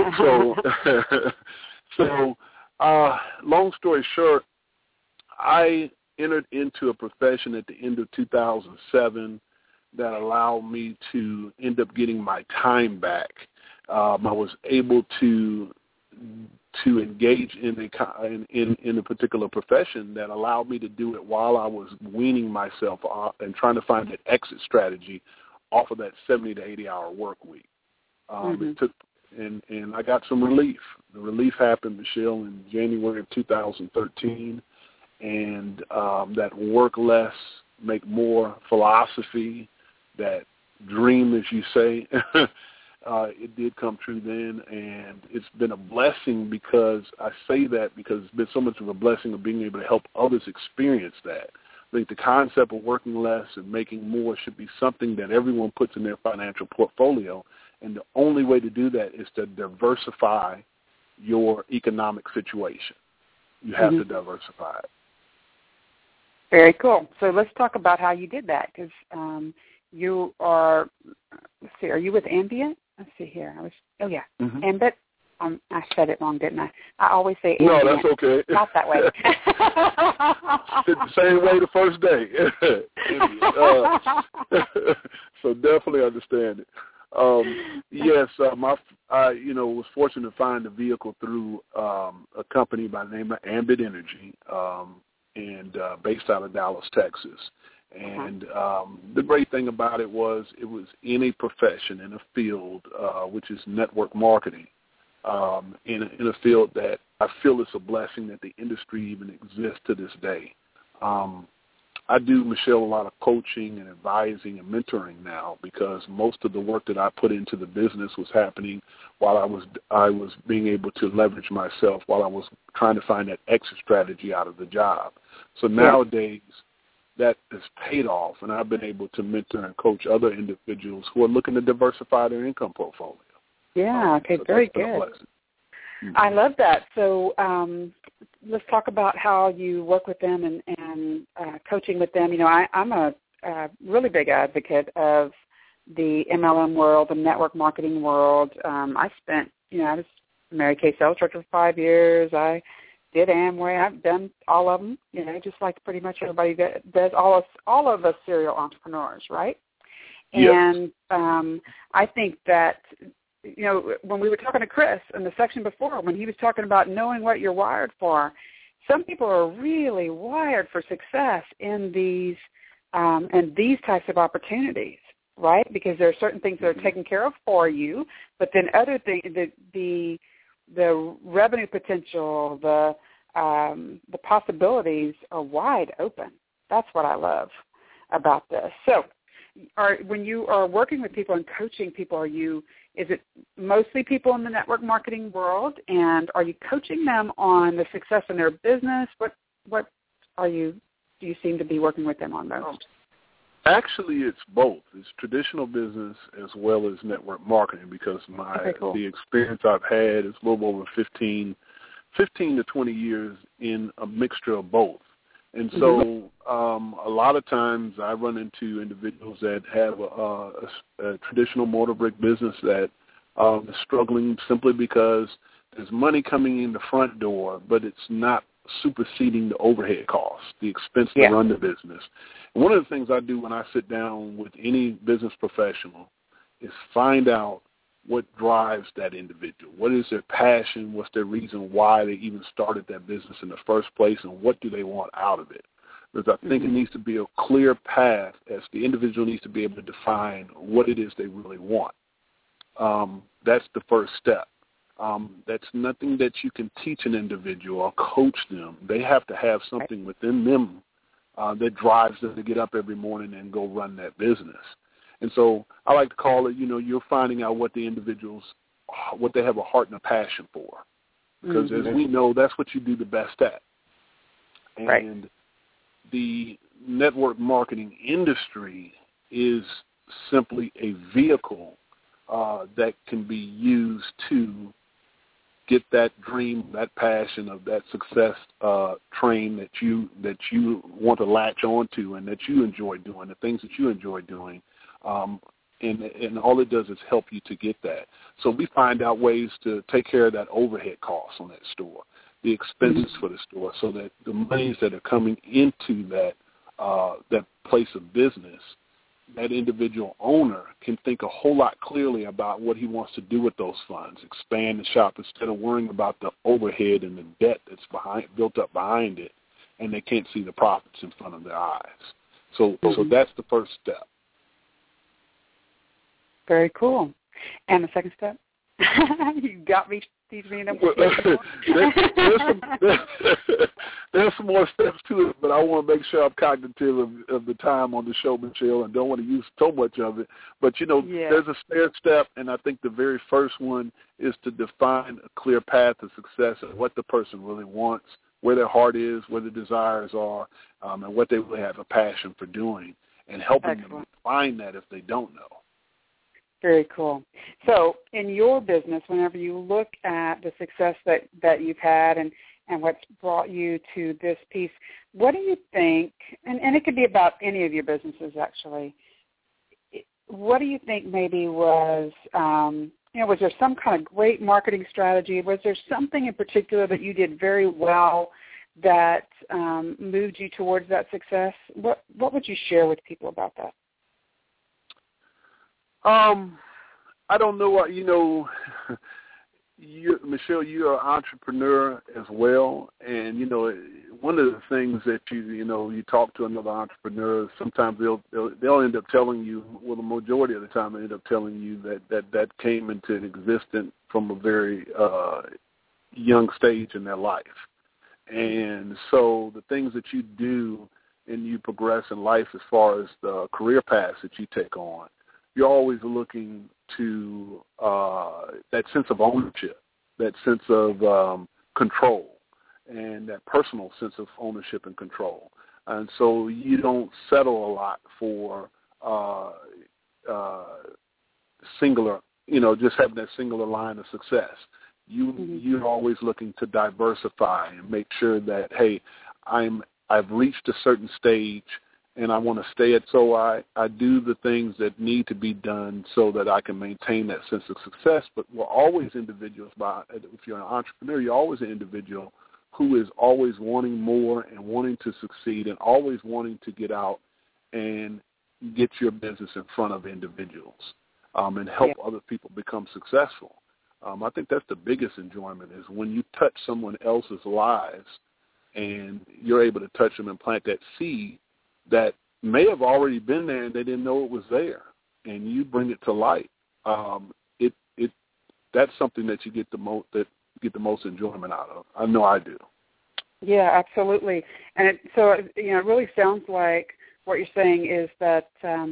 So long story short, I entered into a profession at the end of 2007 that allowed me to end up getting my time back. I was able to engage in a particular profession that allowed me to do it while I was weaning myself off and trying to find an exit strategy off of that 70 to 80-hour work week. It took, and I got some relief. The relief happened, Michelle, in January of 2013. And that work less, make more philosophy, that dream, as you say, it did come true then. And it's been a blessing because I say that because it's been so much of a blessing of being able to help others experience that. I think the concept of working less and making more should be something that everyone puts in their financial portfolio. And the only way to do that is to diversify your economic situation. You have to diversify it. Very cool. So let's talk about how you did that, because you are, let's see, are you with Ambient? Let's see here. Ambit. I said it wrong, didn't I? I always say Ambient. No, that's okay. Not that way. It's the same way the first day. So definitely understand it. Yes, I was fortunate to find a vehicle through a company by the name of Ambit Energy, and based out of Dallas, Texas. And the great thing about it was in a profession, in a field, which is network marketing, in a field that I feel is a blessing that the industry even exists to this day. I do, Michelle, a lot of coaching and advising and mentoring now because most of the work that I put into the business was happening while I was being able to leverage myself while I was trying to find that exit strategy out of the job. So nowadays, that has paid off, and I've been able to mentor and coach other individuals who are looking to diversify their income portfolio. Yeah, okay, so very good. I love that. So let's talk about how you work with them and coaching with them. I'm a really big advocate of the MLM world, the network marketing world. I was Mary Kay Sales Director for 5 years. I did Amway. I've done all of them, just like pretty much everybody does, all of us serial entrepreneurs, right? Yes. And I think that, when we were talking to Chris in the section before, when he was talking about knowing what you're wired for, some people are really wired for success in these types of opportunities. right? Because there are certain things that are taken care of for you, but then other things, the revenue potential, the possibilities are wide open. That's what I love about this. So when you are working with people and coaching people, is it mostly people in the network marketing world, and are you coaching them on the success in their business? What do you seem to be working with them on most? Actually, it's both. It's traditional business as well as network marketing, because the experience I've had is a little over 15 to 20 years in a mixture of both. And so a lot of times I run into individuals that have a traditional motor brick business that is struggling simply because there's money coming in the front door, but it's not superseding the overhead costs, the expense to run the business. And one of the things I do when I sit down with any business professional is find out what drives that individual. What is their passion? What's their reason why they even started that business in the first place, and what do they want out of it? Because I think it needs to be a clear path, as the individual needs to be able to define what it is they really want. That's the first step. That's nothing that you can teach an individual or coach them. They have to have something within them that drives them to get up every morning and go run that business. And so I like to call it, you're finding out what the individuals, what they have a heart and a passion for. Because as we know, that's what you do the best at. And the network marketing industry is simply a vehicle that can be used to get that dream, that passion of that success train that you want to latch onto and that you enjoy doing, the things that you enjoy doing. And all it does is help you to get that. So we find out ways to take care of that overhead costs on that store, the expenses for the store, so that the monies that are coming into that place of business, that individual owner can think a whole lot clearly about what he wants to do with those funds, expand the shop instead of worrying about the overhead and the debt that's built up behind it, and they can't see the profits in front of their eyes. So that's the first step. Very cool. And the second step? You got me teaching me them. There's some more steps to it, but I want to make sure I'm cognitive of the time on the show, Michelle, and don't want to use so much of it. But, there's a stair step, and I think the very first one is to define a clear path to success and what the person really wants, where their heart is, where their desires are, and what they really have a passion for doing, and helping them find that if they don't know. Very cool. So in your business, whenever you look at the success that you've had and what's brought you to this piece, what do you think, and it could be about any of your businesses actually, what do you think maybe was, was there some kind of great marketing strategy? Was there something in particular that you did very well that moved you towards that success? What would you share with people about that? I don't know what, Michelle, you're an entrepreneur as well. And, one of the things that you talk to another entrepreneur, sometimes they'll end up telling you, well, the majority of the time they end up telling you that came into existence from a very young stage in their life. And so the things that you do and you progress in life as far as the career paths that you take on, you're always looking to that sense of ownership, that sense of control, and that personal sense of ownership and control. And so you don't settle a lot for singular, just having that singular line of success. You're always looking to diversify and make sure that, hey, I've reached a certain stage and I want to stay at, so I do the things that need to be done so that I can maintain that sense of success. But we're always individuals. If you're an entrepreneur, you're always an individual who is always wanting more and wanting to succeed and always wanting to get out and get your business in front of individuals and help other people become successful. I think that's the biggest enjoyment, is when you touch someone else's lives and you're able to touch them and plant that seed that may have already been there and they didn't know it was there. and you bring it to light, that's something that you get the most enjoyment out of. I know I do. Yeah, absolutely. And it really sounds like what you're saying is that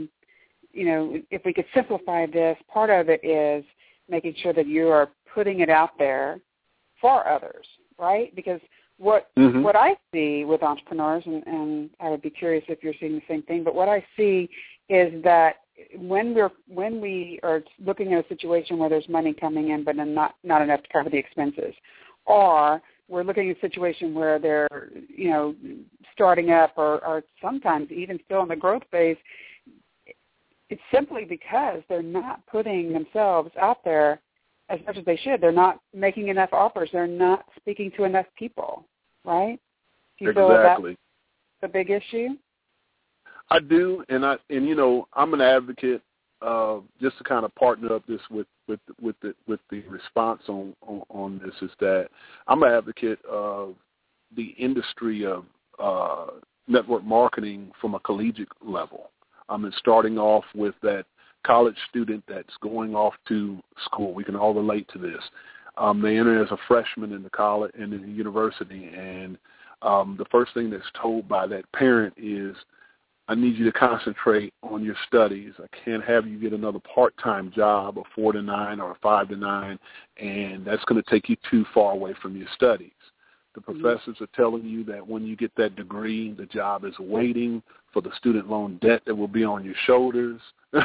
if we could simplify this, part of it is making sure that you are putting it out there for others, right? Because what I see with entrepreneurs, and I would be curious if you're seeing the same thing, but what I see is that when we are looking at a situation where there's money coming in but not enough to cover the expenses, or we're looking at a situation where they're starting up or sometimes even still in the growth phase, it's simply because they're not putting themselves out there as much as they should. They're not making enough offers. They're not speaking to enough people, right? Do you feel that's the big issue? I do, and I'm an advocate just to kind of partner up this with the response on this is that I'm an advocate of the industry of network marketing from a collegiate level. Starting off with that college student that's going off to school. We can all relate to this. They enter as a freshman in the college and in the university, and the first thing that's told by that parent is, I need you to concentrate on your studies. I can't have you get another part-time job, a 4 to 9 or a 5 to 9, and that's going to take you too far away from your studies. The professors are telling you that when you get that degree, the job is waiting for the student loan debt that will be on your shoulders,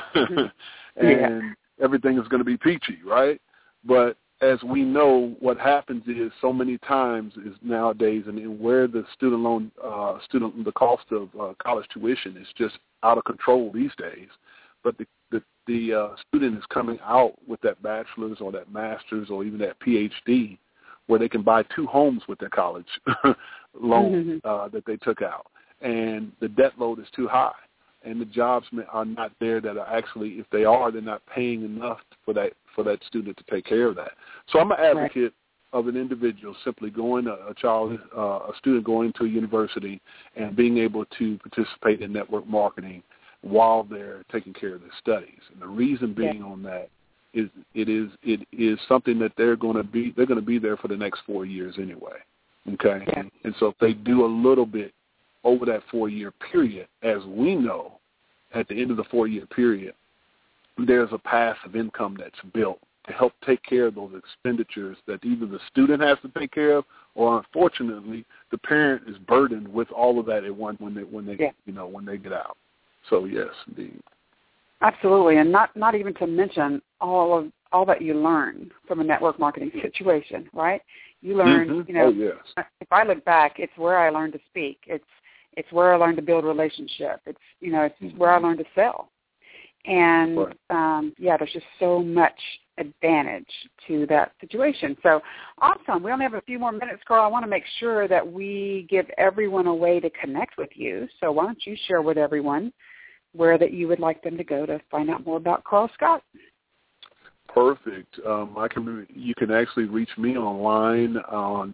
and everything is going to be peachy, right? But as we know, what happens is so many times is nowadays, and where the student loan, the cost of college tuition is just out of control these days. But the student is coming out with that bachelor's or that master's or even that PhD, where they can buy 2 homes with their college loan that they took out, and the debt load is too high. And the jobs are not there that are actually, if they are, they're not paying enough for that student to take care of that. So I'm an advocate of an individual simply going, a student going to a university and being able to participate in network marketing while they're taking care of their studies. And the reason being on that is it is something that they're going to be there for the next 4 years anyway. Okay, and so if they do a little bit over that 4-year period, as we know, at the end of the 4-year period, there's a passive income that's built to help take care of those expenditures that either the student has to take care of, or unfortunately, the parent is burdened with all of that at once when they get out. So yes, indeed. Absolutely, and not even to mention all that you learn from a network marketing situation, right? You learn, if I look back, it's where I learned to speak. It's where I learned to build relationship. It's where I learned to sell. And, there's just so much advantage to that situation. So, awesome. We only have a few more minutes, Carl. I want to make sure that we give everyone a way to connect with you. So why don't you share with everyone where that you would like them to go to find out more about Carl Scott? Perfect. You can actually reach me online on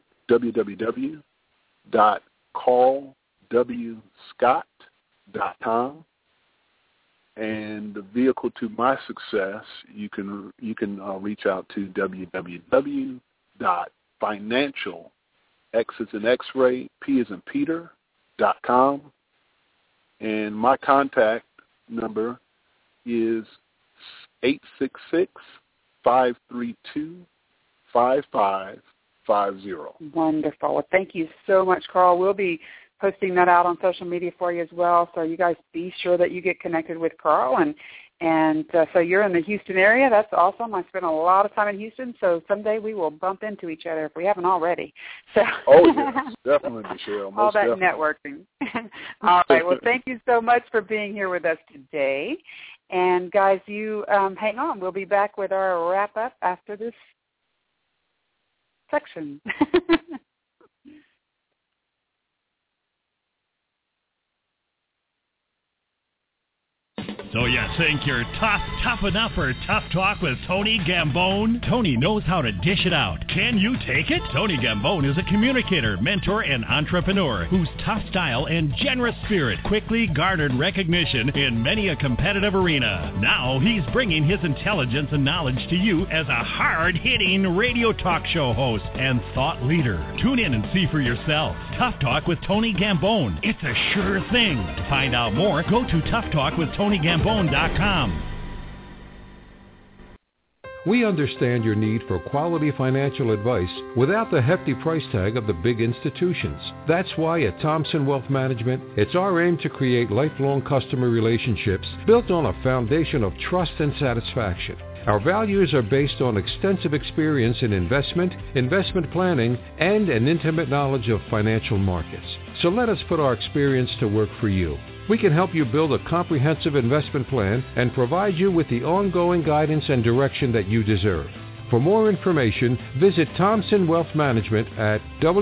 www.carlwscott.com, and the vehicle to my success, you can reach out to www.financial, X is an X-ray, P is in Peter.com, and my contact number is 866-532-5550. Wonderful. Well, thank you so much, Carl. We'll be posting that out on social media for you as well, so you guys be sure that you get connected with Carl. And so you're in the Houston area. That's awesome. I spent a lot of time in Houston, so someday we will bump into each other if we haven't already. So yes, definitely, Michelle. All that networking. All right. Well, thank you so much for being here with us today. And, guys, you hang on. We'll be back with our wrap-up after this section. So you think you're tough enough for Tough Talk with Tony Gambone? Tony knows how to dish it out. Can you take it? Tony Gambone is a communicator, mentor, and entrepreneur whose tough style and generous spirit quickly garnered recognition in many a competitive arena. Now he's bringing his intelligence and knowledge to you as a hard-hitting radio talk show host and thought leader. Tune in and see for yourself. Tough Talk with Tony Gambone. It's a sure thing. To find out more, go to toughtalkwithtonyGambone.com. We understand your need for quality financial advice without the hefty price tag of the big institutions. That's why at Thompson Wealth Management, it's our aim to create lifelong customer relationships built on a foundation of trust and satisfaction. Our values are based on extensive experience in investment planning, and an intimate knowledge of financial markets. So let us put our experience to work for you. We can help you build a comprehensive investment plan and provide you with the ongoing guidance and direction that you deserve. For more information, visit Thompson Wealth Management at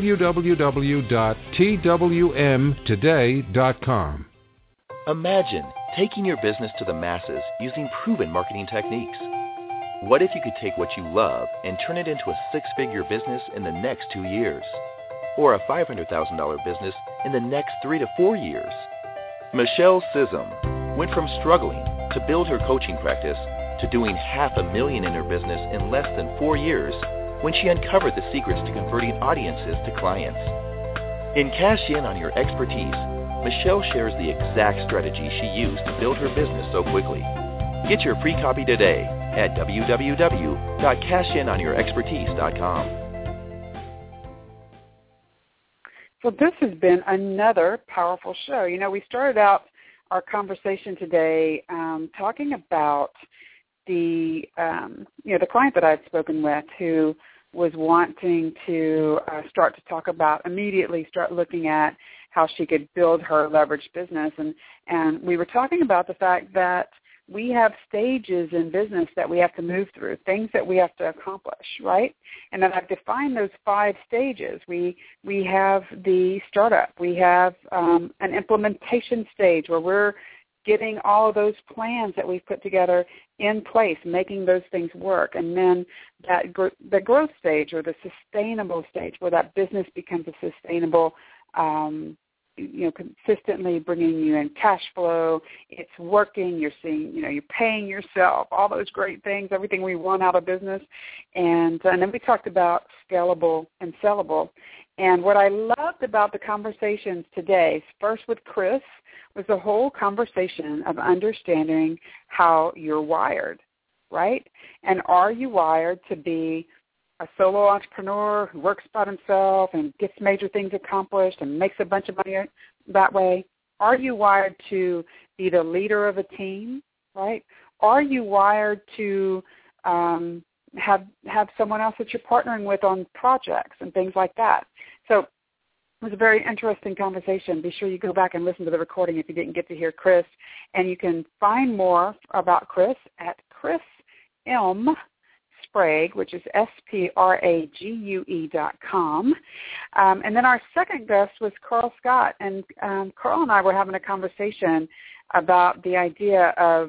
www.twmtoday.com. Imagine taking your business to the masses using proven marketing techniques. What if you could take what you love and turn it into a six-figure business in the next 2 years? Or a $500,000 business in the next 3 to 4 years? Michelle Sissom went from struggling to build her coaching practice to doing $500,000 in her business in less than 4 years when she uncovered the secrets to converting audiences to clients. In Cash In on Your Expertise, Michelle shares the exact strategy she used to build her business so quickly. Get your free copy today at www.cashinonyourexpertise.com. So this has been another powerful show. You know, we started out our conversation today talking about the client that I had spoken with who was wanting to start looking at how she could build her leveraged business. And we were talking about the fact that we have stages in business that we have to move through, things that we have to accomplish, right? And then I've defined those 5 stages. We have the startup. We have an implementation stage where we're getting all of those plans that we've put together in place, making those things work. And then the growth stage, or the sustainable stage, where that business becomes a sustainable consistently bringing you in cash flow, it's working, you're seeing, you're paying yourself, all those great things, everything we want out of business. And then we talked about scalable and sellable. And what I loved about the conversations today, first with Chris, was the whole conversation of understanding how you're wired, right? And are you wired to be a solo entrepreneur who works by himself and gets major things accomplished and makes a bunch of money that way? Are you wired to be the leader of a team, right? Are you wired to have someone else that you're partnering with on projects and things like that? So it was a very interesting conversation. Be sure you go back and listen to the recording if you didn't get to hear Chris. And you can find more about Chris at Chris M. Sprague, which is SPRAGUE.com. And then our second guest was Carl Scott. And Carl and I were having a conversation about the idea of,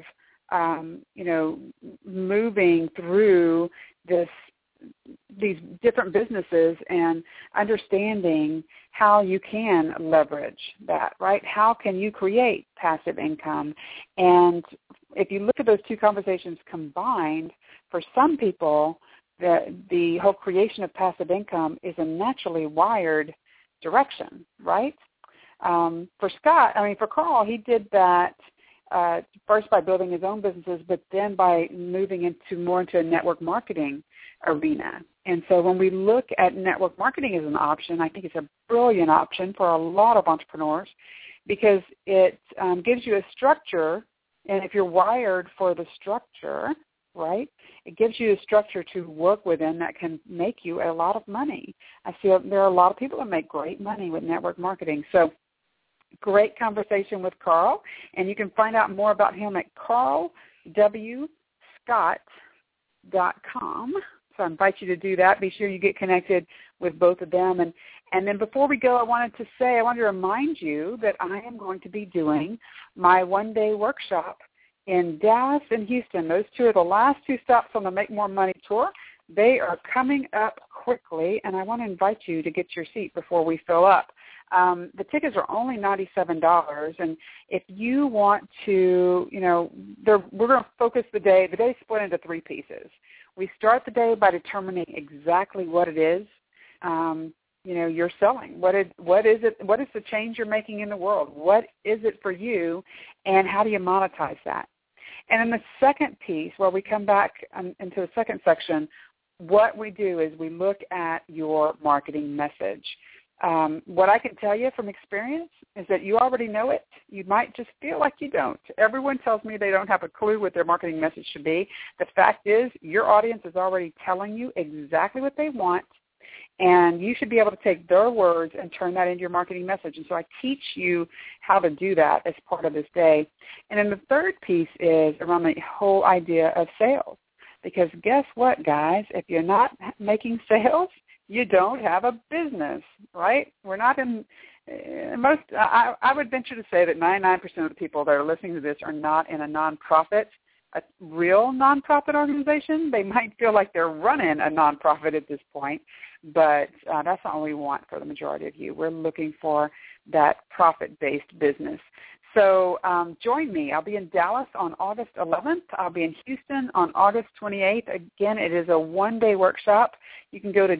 moving through these different businesses and understanding how you can leverage that, right? How can you create passive income? And if you look at those two conversations combined, for some people, the whole creation of passive income is a naturally wired direction, right? For Carl, he did that first by building his own businesses, but then by moving into a network marketing arena. And so when we look at network marketing as an option, I think it's a brilliant option for a lot of entrepreneurs because it gives you a structure, and if you're wired for the structure, right, it gives you a structure to work within that can make you a lot of money. I see there are a lot of people that make great money with network marketing. So great conversation with Carl, and you can find out more about him at carlwscott.com. So I invite you to do that. Be sure you get connected with both of them. And then before we go, I wanted to remind you that I am going to be doing my one-day workshop in Dallas and Houston. Those two are the last two stops on the Make More Money tour. They are coming up quickly, and I want to invite you to get your seat before we fill up. The tickets are only $97, and if you want to, we're going to focus the day. The day is split into three pieces. We start the day by determining exactly what it is, you're selling. What is it? What is the change you're making in the world? What is it for you, and how do you monetize that? And in the second piece, where we come back into the second section, what we do is we look at your marketing message. What I can tell you from experience is that you already know it. You might just feel like you don't. Everyone tells me they don't have a clue what their marketing message should be. The fact is your audience is already telling you exactly what they want, and you should be able to take their words and turn that into your marketing message. And so I teach you how to do that as part of this day. And then the third piece is around the whole idea of sales. Because guess what, guys? If you're not making sales, you don't have a business, right? We're not in most. I would venture to say that 99% of the people that are listening to this are not in a nonprofit, a real nonprofit organization. They might feel like they're running a nonprofit at this point, but that's not what we want for the majority of you. We're looking for that profit-based business. So join me. I'll be in Dallas on August 11th. I'll be in Houston on August 28th. Again, it is a one-day workshop. You can go to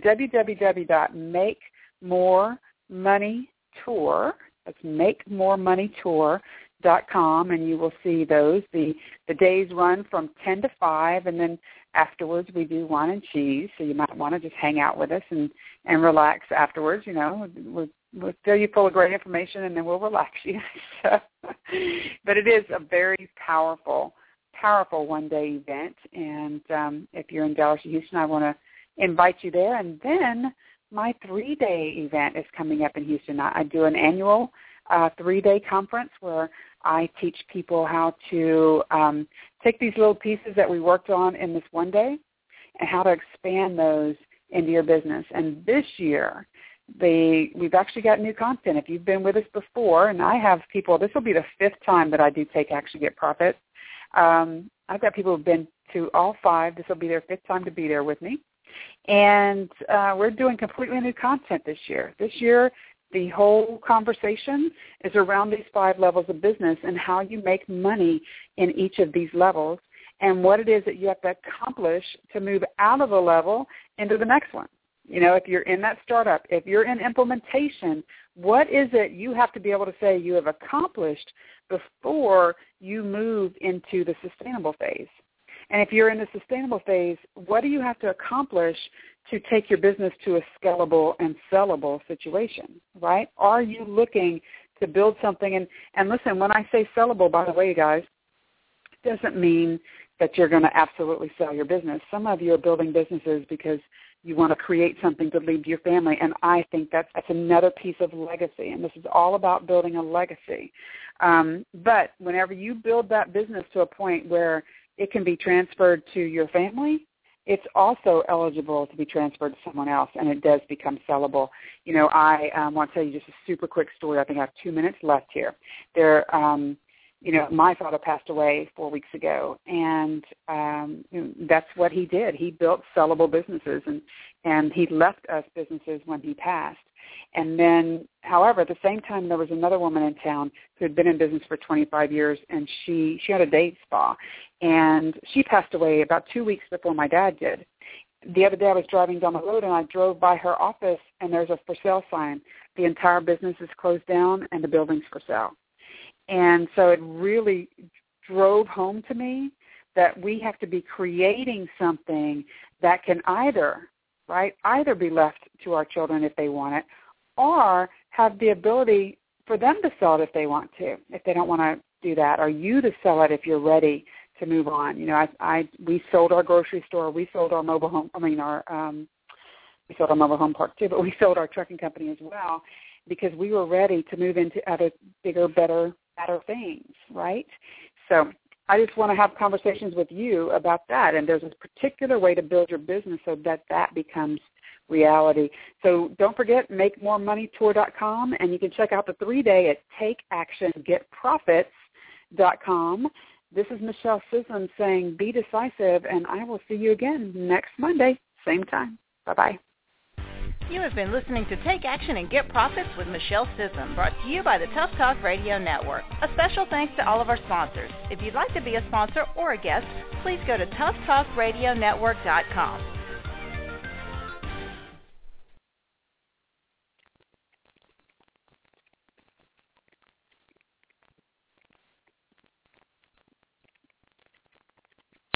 www.makemoremoneytour. That's makemoremoneytour.com, and you will see those. The days run from 10 to 5, and then afterwards we do wine and cheese, so you might want to just hang out with us and relax afterwards. We'll fill you full of great information, and then we'll relax you. But it is a very powerful one-day event. And if you're in Dallas or Houston, I want to invite you there. And then my 3-day event is coming up in Houston. I do an annual 3-day conference where I teach people how to take these little pieces that we worked on in this one day and how to expand those into your business. And this year, we've actually got new content. If you've been with us before, and I have people, this will be the 5th time that I do Take Action, Get Profit. I've got people who've been to all 5. This will be their 5th time to be there with me. And we're doing completely new content this year. This year, the whole conversation is around these 5 levels of business and how you make money in each of these levels and what it is that you have to accomplish to move out of a level into the next one. If you're in that startup, if you're in implementation, what is it you have to be able to say you have accomplished before you move into the sustainable phase? And if you're in the sustainable phase, what do you have to accomplish to take your business to a scalable and sellable situation, right? Are you looking to build something? And listen, when I say sellable, by the way, guys, it doesn't mean that you're going to absolutely sell your business. Some of you are building businesses because you want to create something to leave to your family, and I think that's another piece of legacy, and this is all about building a legacy. But whenever you build that business to a point where it can be transferred to your family, it's also eligible to be transferred to someone else, and it does become sellable. I want to tell you just a super quick story. I think I have 2 minutes left here. My father passed away 4 weeks ago, and that's what he did. He built sellable businesses, and he left us businesses when he passed. And then, however, at the same time, there was another woman in town who had been in business for 25 years, and she had a day spa, and she passed away about 2 weeks before my dad did. The other day I was driving down the road, and I drove by her office, and there's a for sale sign. The entire business is closed down, and the building's for sale. And so it really drove home to me that we have to be creating something that can either be left to our children if they want it, or have the ability for them to sell it if they want to, if they don't want to do that, or you to sell it if you're ready to move on. We sold our grocery store, we sold our mobile home, we sold our mobile home park too, but we sold our trucking company as well because we were ready to move into other bigger, better things, right? So I just want to have conversations with you about that, and there's a particular way to build your business so that becomes reality. So don't forget, makemoremoneytour.com, and you can check out the 3-day at takeactiongetprofits.com. This is Michelle Sisson saying be decisive, and I will see you again next Monday, same time. Bye-bye. You have been listening to Take Action and Get Profits with Michelle Sisson, brought to you by the Tough Talk Radio Network. A special thanks to all of our sponsors. If you'd like to be a sponsor or a guest, please go to toughtalkradionetwork.com.